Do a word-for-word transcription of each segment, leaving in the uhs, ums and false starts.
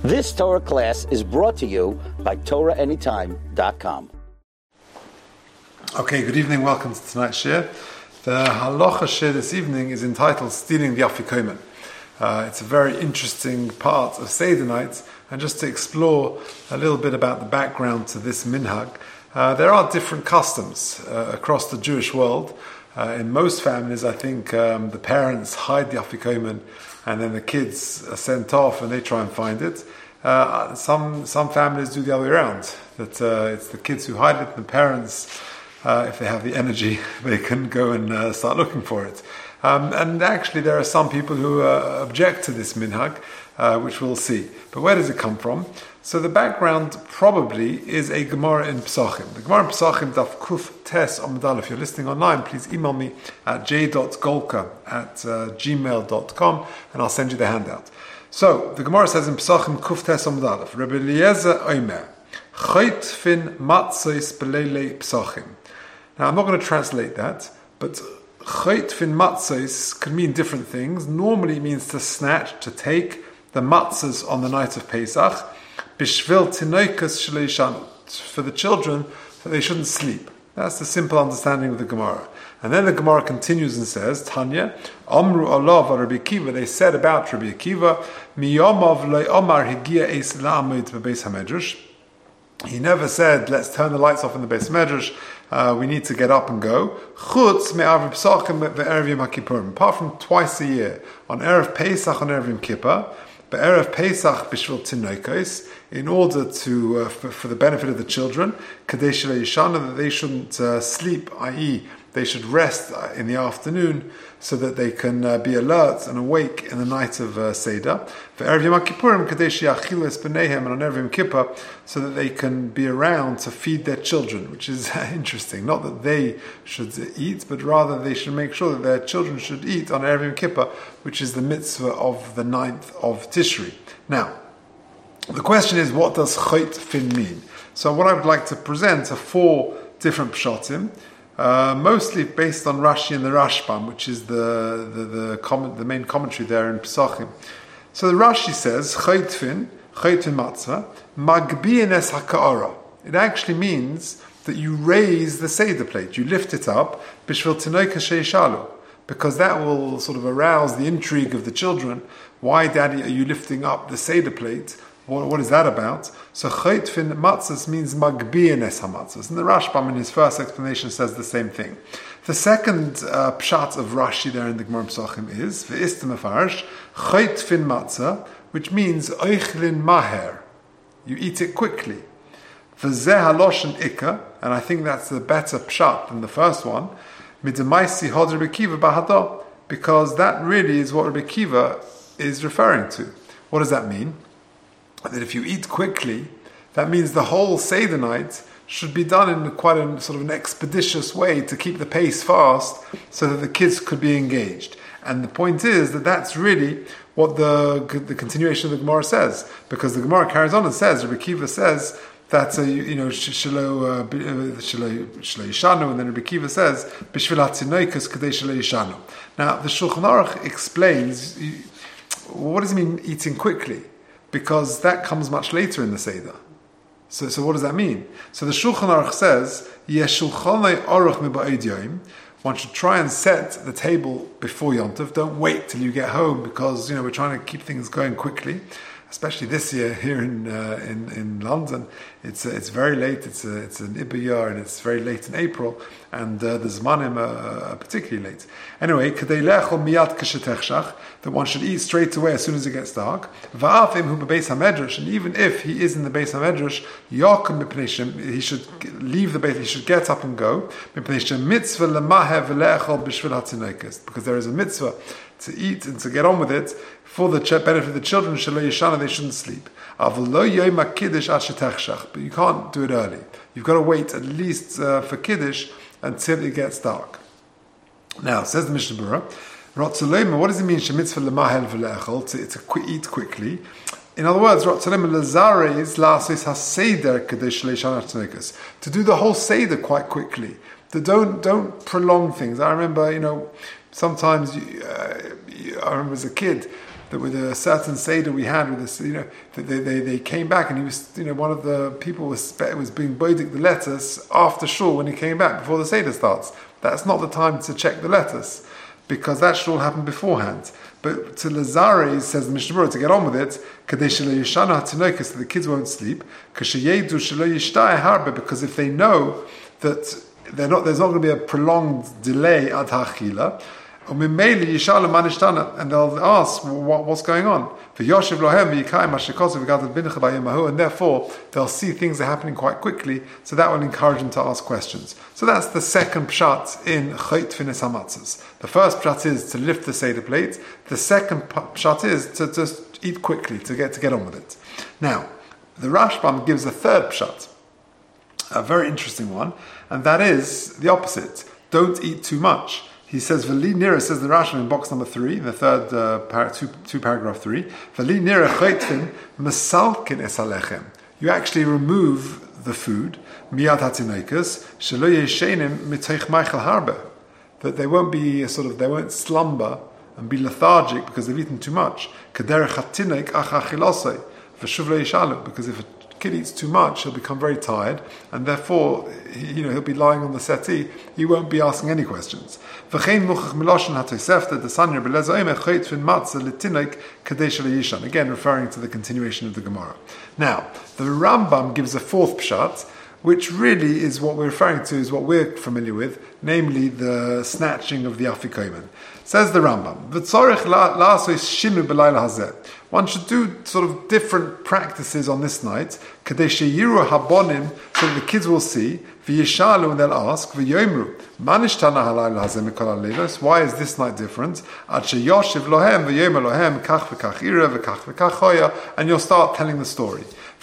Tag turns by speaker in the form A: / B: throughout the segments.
A: This Torah class is brought to you by Torah Anytime dot com.
B: Okay, good evening, welcome to tonight's shir. The halacha shir this evening is entitled Stealing the Afikomen. Uh, it's a very interesting part of Seder nights, and just to explore a little bit about the background to this minhag, uh, there are different customs uh, across the Jewish world. Uh, in most families, I think um, the parents hide the Afikomen and then the kids are sent off and they try and find it. Uh, some some families do the other way around, that uh, it's the kids who hide it and the parents, uh, if they have the energy, they can go and uh, start looking for it. Um, and actually there are some people who uh, object to this minhag, uh, which we'll see. But where does it come from? So the background probably is a Gemara in Pesachim. The Gemara in Pesachim, Daf Kuf Tes Amdal. If you're listening online, please email me at j dot golka at uh, gmail dot com and I'll send you the handout. So the Gemara says in Pesachim Kuf Tes Amdal, Rebbe Eliezer Omer, Chait fin matzos beleilei Pesachim. Now I'm not going to translate that, but Chait fin matzos can mean different things. Normally it means to snatch, to take the matzos on the night of Pesach, bishvil tinoikas shleishanu, for the children, that they shouldn't sleep. That's the simple understanding of the Gemara. And then the Gemara continues and says, Tanya, Amru Olav Rabbi Akiva, they said about Rabbi Akiva, Miyomov le Omar higia es la'amid bebeis hamedrash. He never said, let's turn the lights off in the Beis Medrash, uh, we need to get up and go. Chutz me'av Pesachim ve'erev Yom HaKippurim, apart from twice a year, on Erev Pesach, on Erev Yom Kippur, Erev Pesach b'shvil tinoikos, in order to uh, for, for the benefit of the children, kadesh le'yishana, that they shouldn't uh, sleep, that is, they should rest in the afternoon, so that they can uh, be alert and awake in the night of uh, Seder. For Erev Yom Kippurim, kadesh yachilas b'neihem, and on Erev Yom Kippur, so that they can be around to feed their children, which is interesting. Not that they should eat, but rather they should make sure that their children should eat on Erev Yom Kippur, which is the mitzvah of the ninth of Tishri. Now, the question is, what does chait fin mean? So what I would like to present are four different pshatim, uh, mostly based on Rashi and the Rashbam, which is the the the, comment, the main commentary there in Pesachim. So the Rashi says, chait fin, chait fin matzah, magbiin es haka'ara. It actually means that you raise the Seder plate, you lift it up, bishvil tinoika sheishalu, because that will sort of arouse the intrigue of the children. Why, Daddy, are you lifting up the Seder plate? What, what is that about? So chait fin matzos means magbiin es hamatzos. And the Rashbam in his first explanation says the same thing. The second uh, pshat of Rashi there in the Gemara Pesachim is ve'istem afarsh chait fin matzah, which means oichlin maher. You eat it quickly. V'zeh haloshen ikka, and I think that's the better pshat than the first one. Midemaisi hod Rabbi Akiva bahado, because that really is what Rabbi Akiva is referring to. What does that mean? That if you eat quickly, that means the whole Seder night should be done in quite a sort of an expeditious way to keep the pace fast, so that the kids could be engaged. And the point is that that's really what the the continuation of the Gemara says, because the Gemara carries on and says, Rabbi Akiva says that uh, you know shelo shelo yishanu, and then Rabbi Akiva says b'shvil hatzinoikus kadei shelo yishanu. Now the Shulchan Aruch explains, what does it mean eating quickly? Because that comes much later in the Seder. So, so what does that mean? So the Shulchan Aruch says, Yeshulchanei Aruch miba'ed yom. One should try and set the table before Yom Tov. Don't wait till you get home, because you know we're trying to keep things going quickly. Especially this year here in uh, in, in London, it's uh, it's very late. It's a, it's an Ibayar, and it's very late in April, and uh, the Zmanim are, are particularly late. Anyway, kadei lechol miyad kashetechshach, that one should eat straight away as soon as it gets dark. Va'af im hu bebeis hamedrash, and even if he is in the Beis Hamedrash, yakum mipnei shem, he should leave the Beis, he should get up and go. Mipnei shem mitzvah lemahev v'lechol b'shvil hatzinoikos, because there is a mitzvah to eat and to get on with it for the benefit of the children. Shelo yishana, they shouldn't sleep. But you can't do it early. You've got to wait at least uh, for Kiddush until it gets dark. Now, says the Mishnah Berurah, what does it mean shemitzvah lemahel v'le'echol, to, to eat quickly? In other words, to do the whole Seder quite quickly. To don't don't prolong things. I remember, you know, sometimes you, uh, I remember as a kid, that with a certain Seder we had with this, you know, that they, they, they came back and he was, you know, one of the people was was being boidik the letters after shul when he came back before the Seder starts. That's not the time to check the letters, because that should all happen beforehand. But to Lazare, says the Mishnah Berurah, to get on with it, because the kids won't sleep, because if they know that they're not, there's not going to be a prolonged delay ad ha'achila, and they'll ask what, what's going on. And therefore, they'll see things are happening quite quickly, so that will encourage them to ask questions. So that's the second pshat in Chait Finis HaMatzos. The first pshat is to lift the Seder plate. The second pshat is to just eat quickly, to get to get on with it. Now, the Rashbam gives a third pshat, a very interesting one, and that is the opposite. Don't eat too much. He says, V'li nira, says the Rashbam in box number three, in the third, uh, par- two, two paragraph three, V'li nira chaytfin mesalkin es halechem. You actually remove the food, miyad hatinoikas, shelo yeshenim mitoich meichel harbe. That they won't be a sort of, they won't slumber and be lethargic because they've eaten too much. Kederech hatinoik ach achilosei, v'shuv lo yishalu, because if a kid eats too much, he'll become very tired, and therefore, he, you know, he'll be lying on the settee. He won't be asking any questions. Again, referring to the continuation of the Gemara. Now, the Rambam gives a fourth pshat, which really is what we're referring to, is what we're familiar with, namely the snatching of the Afikomen. Says the Rambam, one should do sort of different practices on this night, so that the kids will see, and they'll ask, why is this night different? And you'll start telling the story.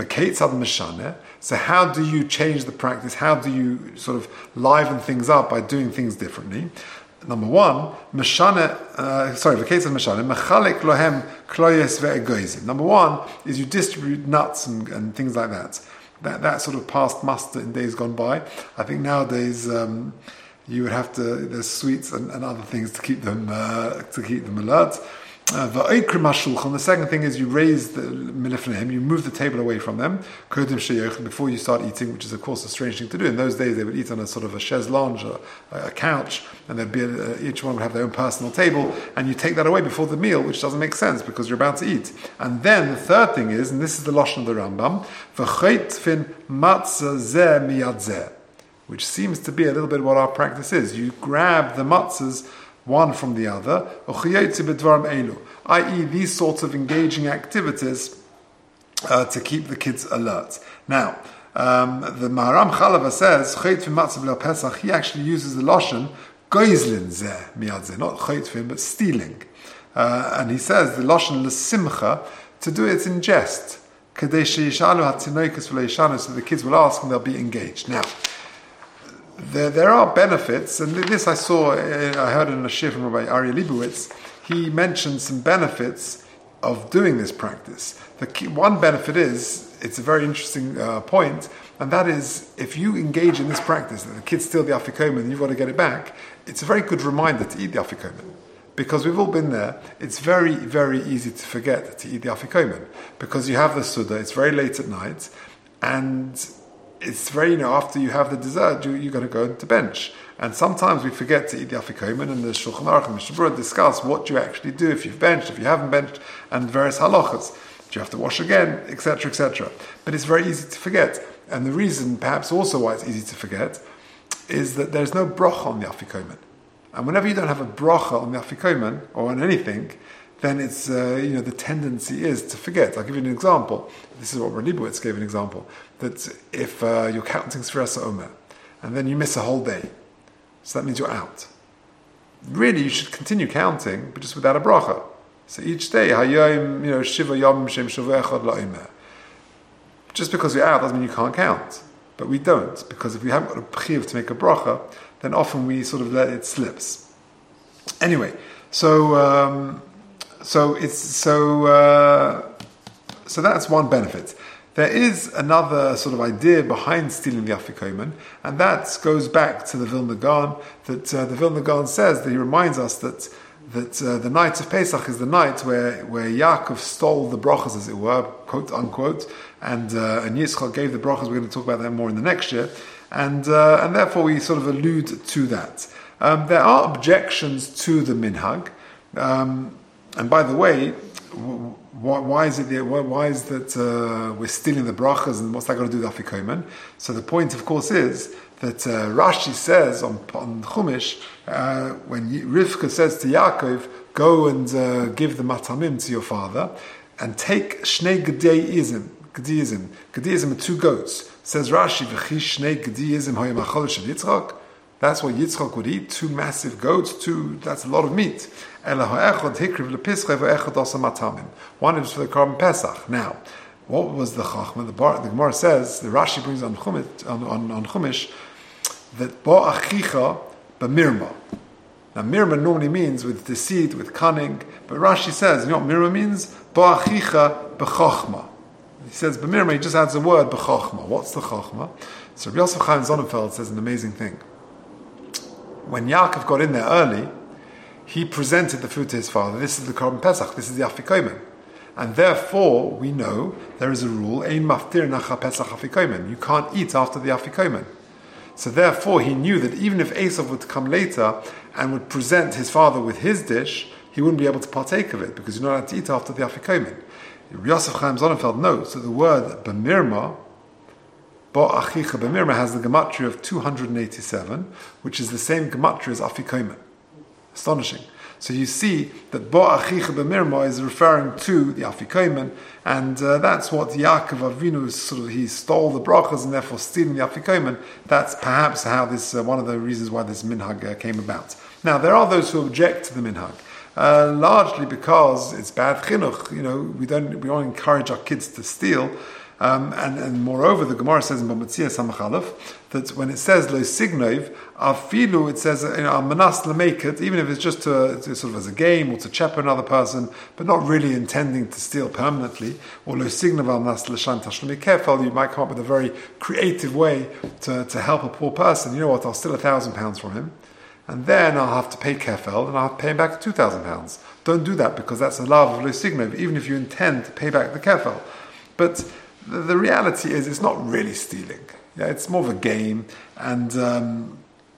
B: So how do you change the practice? How do you sort of liven things up by doing things differently? Number one, meshane, uh, sorry, the case of meshane, mechalik lohem kloyes ve'egoizim. Number one is you distribute nuts and, and things like that. That that sort of passed muster in days gone by. I think nowadays um, you would have to, there's sweets and, and other things to keep them uh, to keep them alert. Uh, the second thing is you raise the milifneim, you move the table away from them before you start eating, which is of course a strange thing to do. In those days they would eat on a sort of a chaise lounge, a, a couch, and there'd be a, each one would have their own personal table, and you take that away before the meal, which doesn't make sense because you're about to eat. And then the third thing is, and this is the lashon of the Rambam, which seems to be a little bit what our practice is. You grab the matzahs one from the other, that is, these sorts of engaging activities uh, to keep the kids alert. Now, um, the Maharam Chalava says, he actually uses the lashon goizlin zeh miyad zeh, not chaytfin, but stealing. Uh, and he says the lashon l'simcha, to do it in jest, so the kids will ask and they'll be engaged. Now, There, there are benefits, and this I saw, I heard in a shir from Rabbi Aryeh Leibowitz. He mentioned some benefits of doing this practice. The key, one benefit is, it's a very interesting uh, point, and that is, if you engage in this practice, that the kids steal the afikomen and you've got to get it back, it's a very good reminder to eat the afikomen. Because we've all been there, it's very, very easy to forget to eat the afikomen. Because you have the Suda, it's very late at night, and it's very, you know, after you have the dessert, you, you've got to go to bench. And sometimes we forget to eat the afikomen, and the Shulchan Aruch and Mishnah Berurah discuss what you actually do if you've benched, if you haven't benched, and various halachas. Do you have to wash again, et cetera, et cetera. But it's very easy to forget. And the reason, perhaps also why it's easy to forget, is that there's no bracha on the afikomen. And whenever you don't have a bracha on the afikomen, or on anything, then it's, uh, you know, the tendency is to forget. I'll give you an example. This is what Rabbi Leibowitz gave an example. That if uh, you're counting Sfiras Omer, and then you miss a whole day, so that means you're out. Really, you should continue counting, but just without a bracha. So each day, Hayom, you know, Shiva Yom Shem Shaveh Echad La'omer. Just because you're out doesn't mean you can't count. But we don't, because if we haven't got a pchiv to make a bracha, then often we sort of let it slips. Anyway, so... Um, So it's so uh, so that's one benefit. There is another sort of idea behind stealing the afikomen, and that goes back to the Vilna Gaon. That uh, the Vilna Gaon says that he reminds us that that uh, the night of Pesach is the night where, where Yaakov stole the brachas, as it were, quote unquote, and uh, and Yitzchak gave the brachas. We're going to talk about that more in the next year, and uh, and therefore we sort of allude to that. Um, there are objections to the minhag, um, and by the way, w- why, why is it there, why, why is that uh, we're stealing the brachas, and what's that got to do with Afikomen? So the point, of course, is that uh, Rashi says on, on Chumash, uh, when Rivka says to Yaakov, go and uh, give the matamim to your father, and take shnei gedeizim, gedeizim, gedeizim are two goats. Says Rashi, v'chi shnei gedeizim hoyim achol shel Yitzchak. That's what Yitzchak would eat, two massive goats, two, that's a lot of meat. One is for the Korban Pesach. Now, what was the Chachma? The, Bar, the Gemara says, the Rashi brings on Chumash, on, on, on Chumash that Bo Achicha B'mirma. Now, mirma normally means with deceit, with cunning, but Rashi says, you know what mirma means? Bo Achicha B'chochma. He says B'mirma, he just adds a word, B'chochma. What's the Chochma? So Rabbi Yosef Chaim Sonnenfeld says an amazing thing. When Yaakov got in there early, he presented the food to his father. This is the Korban Pesach, this is the Afikomen. And therefore, we know there is a rule, Ein maftir nacha Pesach Afikomen. You can't eat after the Afikomen. So therefore, he knew that even if Esav would come later and would present his father with his dish, he wouldn't be able to partake of it, because you're not allowed to eat after the Afikomen. Yosef Chaim Sonnenfeld notes that the word B'mirma, Bo Achicha B'mirma, has the gematria of two hundred eighty-seven, which is the same gematria as Afikomen. Astonishing. So you see that Bo Achicha B'mirma is referring to the Afikomen, and uh, that's what Yaakov Avinu is sort of, he stole the brachas and therefore stealing the Afikomen. That's perhaps how this, uh, one of the reasons why this minhag uh, came about. Now, there are those who object to the minhag, uh, largely because it's bad chinuch. You know, we don't, we don't encourage our kids to steal. Um, and, and moreover, the Gemara says in Bamatzia Samach Aleph that when it says lo signov, afilu, it says you know, manas make it, even if it's just to, to sort of as a game or to chep another person, but not really intending to steal permanently. Or lo signov al nas l'shan tashlumi kefel, you might come up with a very creative way to, to help a poor person. You know what? I'll steal a thousand pounds from him, and then I'll have to pay kefel, and I'll have to pay him back two thousand pounds. Don't do that, because that's a love of lo signov, even if you intend to pay back the kefel. But The, the reality is, it's not really stealing. Yeah, it's more of a game, and um,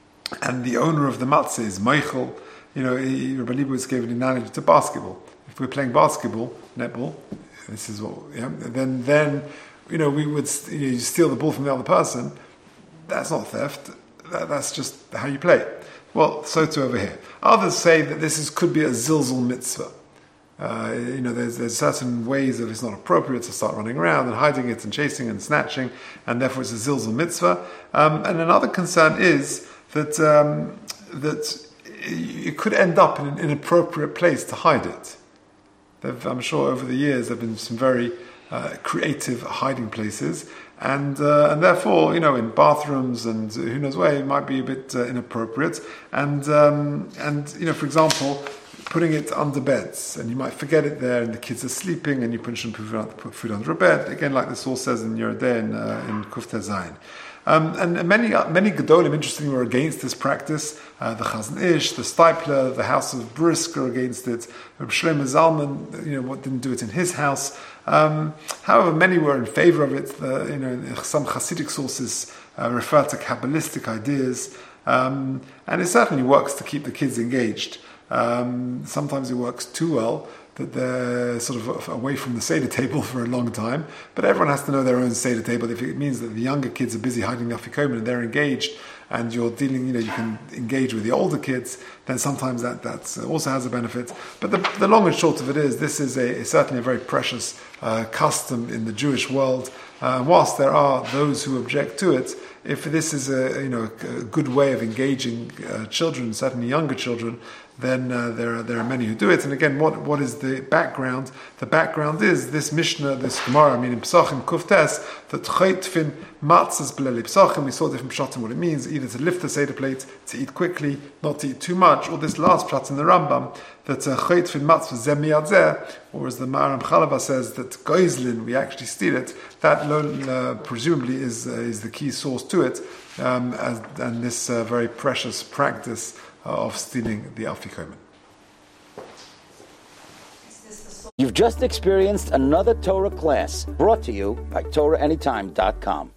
B: and the owner of the matzah is Michael. You know, he, Rabbi Leibowitz gave an analogy to basketball. If we're playing basketball, netball, this is what. Yeah, then then you know we would you, know, you steal the ball from the other person. That's not theft. That, that's just how you play. Well, so too over here. Others say that this is could be a zilzul mitzvah. Uh, you know, there's, there's certain ways that it's not appropriate to start running around and hiding it and chasing and snatching, and therefore it's a zilzul mitzvah. Um, and another concern is that um, that it could end up in an inappropriate place to hide it. There've, I'm sure over the years there have been some very uh, creative hiding places, and uh, and therefore, you know, in bathrooms and who knows where, it might be a bit uh, inappropriate. And um, and you know, for example, putting it under beds, and you might forget it there, and the kids are sleeping, and you put food under a bed. Again, like this all says in Yerodeh in, uh, in Kufteh Zayin. Um, and many uh, many Gedolim, interestingly, were against this practice. Uh, the Chazon Ish, the Stipler, the House of Brisk are against it. Rabbi Shlomo Zalman, you know, what didn't do it in his house. Um, however, many were in favor of it. The, you know, some Hasidic sources uh, refer to Kabbalistic ideas, um, and it certainly works to keep the kids engaged. Um, sometimes it works too well that they're sort of away from the Seder table for a long time, but everyone has to know their own Seder table. If it means that the younger kids are busy hiding the Afikomen and they're engaged, and you're dealing, you know, you can engage with the older kids, then sometimes that that's also has a benefit. But the, the long and short of it is, this is a, certainly a very precious uh, custom in the Jewish world. Uh, whilst there are those who object to it, if this is a you know a good way of engaging uh, children, certainly younger children, then uh, there are there are many who do it. And again, what what is the background? The background is this Mishnah, this Gemara. I mean, in Pesachim Kuftes, that chaytfin matzahs b'leil Pesachim. We saw different pshatim what it means: either to lift the seder plate, to eat quickly, not to eat too much, or this last pshat in the Rambam that chaytfin matzah zeh miyadzeh, or as the Maharam Chalava says that goizlin, we actually steal it. That uh, presumably is uh, is the key source to it, um, as, and this uh, very precious practice uh, of stealing the Afikomen.
A: You've just experienced another Torah class brought to you by Torah Anytime dot com.